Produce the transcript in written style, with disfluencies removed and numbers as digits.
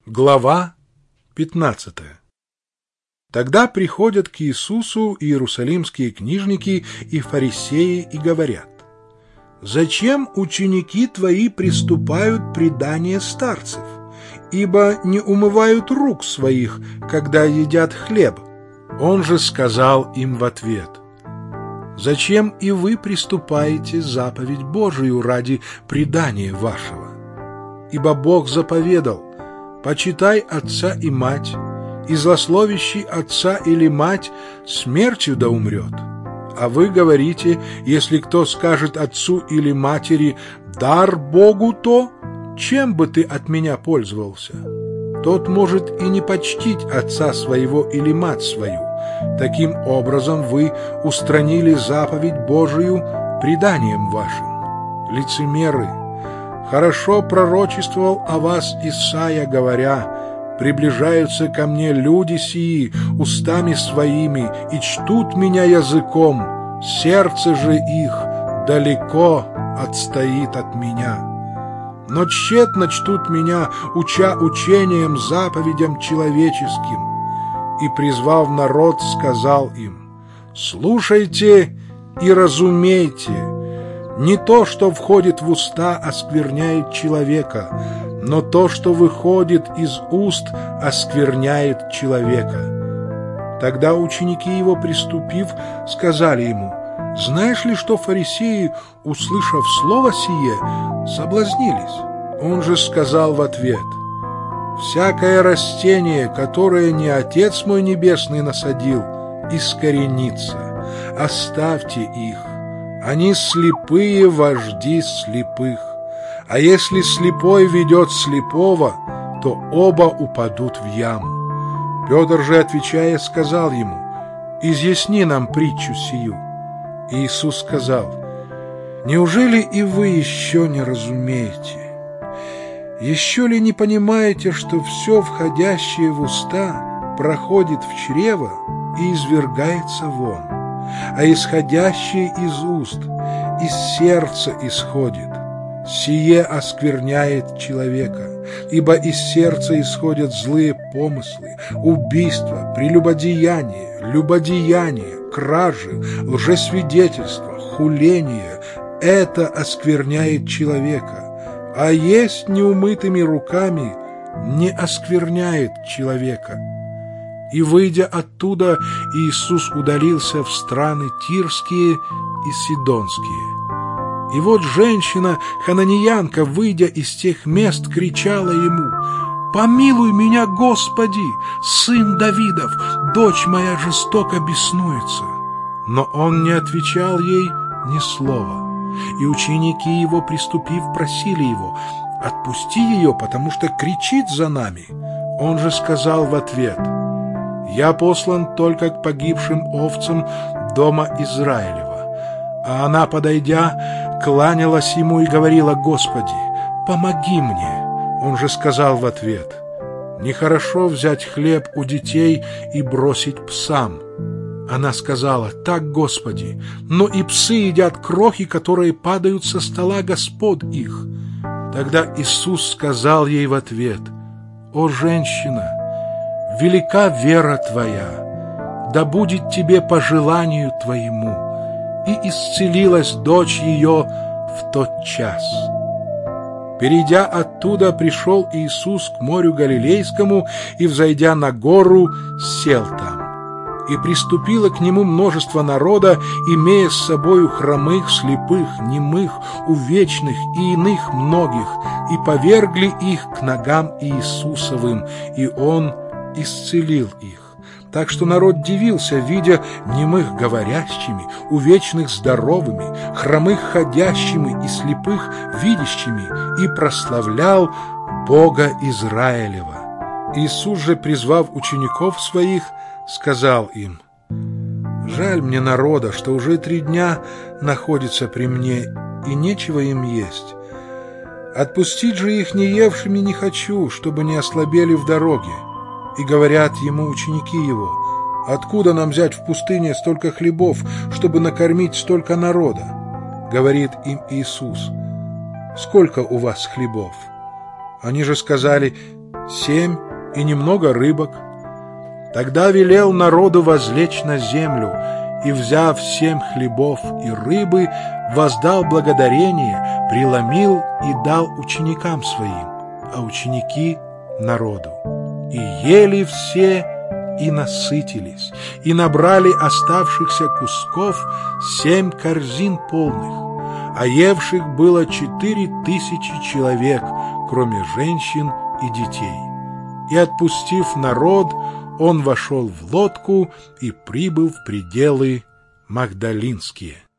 Глава 15. Тогда приходят к Иисусу иерусалимские книжники и фарисеи и говорят: «Зачем ученики твои приступают предание старцев? Ибо не умывают рук своих, когда едят хлеб». Он же сказал им в ответ: «Зачем и вы приступаете заповедь Божию ради предания вашего? Ибо Бог заповедал: почитай отца и мать, и злословящий отца или мать смертью да умрет. А вы говорите: если кто скажет отцу или матери: дар Богу, то чем бы ты от меня пользовался? Тот может и не почтить отца своего или мать свою. Таким образом вы устранили заповедь Божию преданием вашим. Лицемеры! Хорошо пророчествовал о вас Исайя, говоря: приближаются ко мне люди сии устами своими и чтут меня языком, сердце же их далеко отстоит от меня. Но тщетно чтут меня, уча учением, заповедям человеческим». И, призвав народ, сказал им: «Слушайте и разумейте. Не то, что входит в уста, оскверняет человека, но то, что выходит из уст, оскверняет человека». Тогда ученики его, приступив, сказали ему: «Знаешь ли, что фарисеи, услышав слово сие, соблазнились?» Он же сказал в ответ: «Всякое растение, которое не Отец мой Небесный насадил, искоренится. Оставьте их. Они слепые вожди слепых. А если слепой ведет слепого, то оба упадут в яму». Петр же, отвечая, сказал ему: «Изъясни нам притчу сию». Иисус сказал: «Неужели и вы еще не разумеете? Еще ли не понимаете, что все входящее в уста проходит в чрево и извергается вон, а исходящее из уст из сердца исходит? Сие оскверняет человека, ибо из сердца исходят злые помыслы, убийства, прелюбодеяние, любодеяние, кражи, лжесвидетельство, хуление. Это оскверняет человека. А есть неумытыми руками не оскверняет человека». И, выйдя оттуда, Иисус удалился в страны Тирские и Сидонские. И вот женщина хананеянка, выйдя из тех мест, кричала ему: «Помилуй меня, Господи, сын Давидов, дочь моя жестоко беснуется». Но он не отвечал ей ни слова. И ученики его, приступив, просили его: «Отпусти ее, потому что кричит за нами». Он же сказал в ответ: «Я послан только к погибшим овцам дома Израилева». А она, подойдя, кланялась ему и говорила: «Господи, помоги мне». Он же сказал в ответ: «Нехорошо взять хлеб у детей и бросить псам». Она сказала: «Так, Господи, но и псы едят крохи, которые падают со стола господ их». Тогда Иисус сказал ей в ответ: «О, женщина, велика вера твоя, да будет тебе по желанию твоему». И исцелилась дочь ее в тот час. Перейдя оттуда, пришел Иисус к морю Галилейскому и, взойдя на гору, сел там. И приступило к нему множество народа, имея с собою хромых, слепых, немых, увечных и иных многих, и повергли их к ногам Иисусовым, и Он исцелил их. Так что народ дивился, видя немых говорящими, увечных здоровыми, хромых ходящими и слепых видящими, и прославлял Бога Израилева. Иисус же, призвав учеников своих, сказал им: «Жаль мне народа, что уже 3 дня находится при мне, и нечего им есть. Отпустить же их не евшими не хочу, чтобы не ослабели в дороге». И говорят ему ученики его: «Откуда нам взять в пустыне столько хлебов, чтобы накормить столько народа?» Говорит им Иисус: «Сколько у вас хлебов?» Они же сказали: 7 и немного рыбок. Тогда велел народу возлечь на землю, и, взяв 7 хлебов и рыбы, воздал благодарение, преломил и дал ученикам своим, а ученики — народу. И ели все, и насытились, и набрали оставшихся кусков 7 корзин полных, а евших было 4000 человек, кроме женщин и детей. И, отпустив народ, он вошел в лодку и прибыл в пределы Магдалинские.